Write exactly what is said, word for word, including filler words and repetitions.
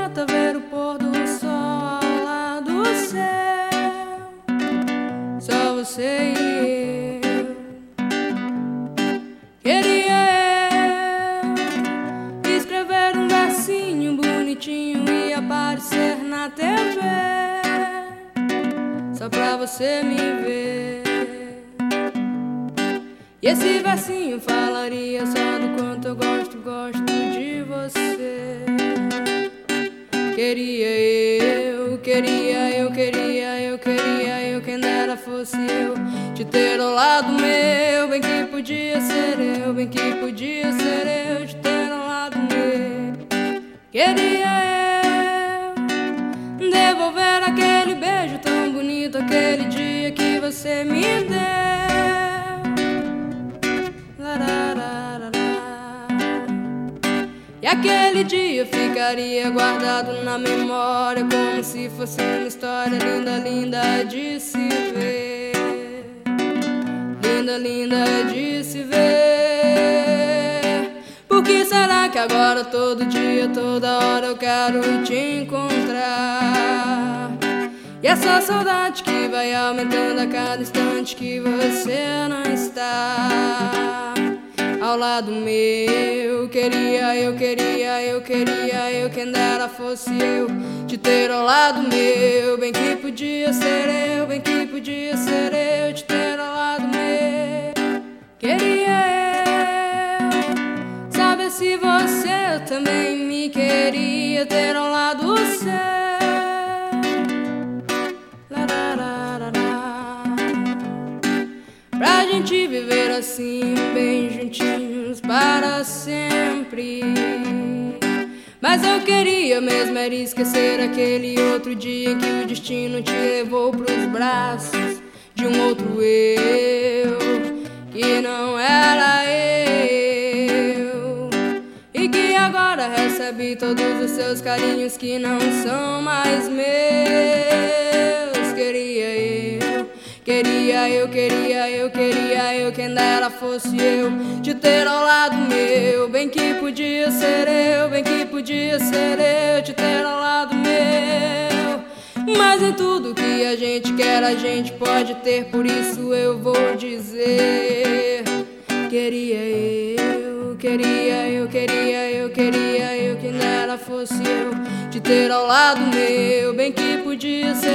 planeta, ver o pôr do sol ao lado do céu. Só você e eu. Queria eu escrever um versinho bonitinho e aparecer na T V, só pra você me ver. E esse versinho falaria só do quanto eu gosto, gosto de você. Queria eu, queria eu, queria eu, queria eu, quem dera fosse eu te ter ao lado meu. Bem que podia ser eu, bem que podia ser eu te ter ao lado meu. Queria eu devolver aquele beijo tão bonito, aquele dia que você me deu. E aquele dia ficaria guardado na memória, como se fosse uma história linda, linda de se ver. Linda, linda de se ver. Por que será que agora todo dia, toda hora eu quero te encontrar? E essa saudade que vai aumentando a cada instante que você não está ao lado meu. Queria eu, queria eu, queria eu, quem dera fosse eu te ter ao lado meu. Bem que podia ser eu, bem que podia ser eu te ter ao lado meu. Queria eu saber se você também me queria ter ao lado seu. Pra gente viver assim, bem juntinhos para sempre. Mas eu queria mesmo era esquecer aquele outro dia em que o destino te levou pros braços de um outro eu, que não era eu, e que agora recebe todos os seus carinhos que não são mais meus. Queria eu, queria eu, queria eu, queria eu, quem dera fosse eu te ter ao lado meu. Bem que podia ser eu, bem que podia ser eu te ter ao lado meu. Mas em tudo que a gente quer a gente pode ter, por isso eu vou dizer: queria eu, queria eu, queria eu, queria eu, quem dera fosse eu te ter ao lado meu. Bem que podia ser